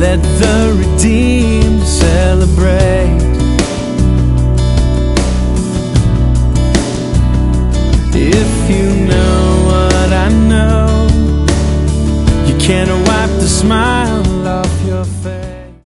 Let the redeemed celebrate. If you know what I know, you can't wipe the smile off your face.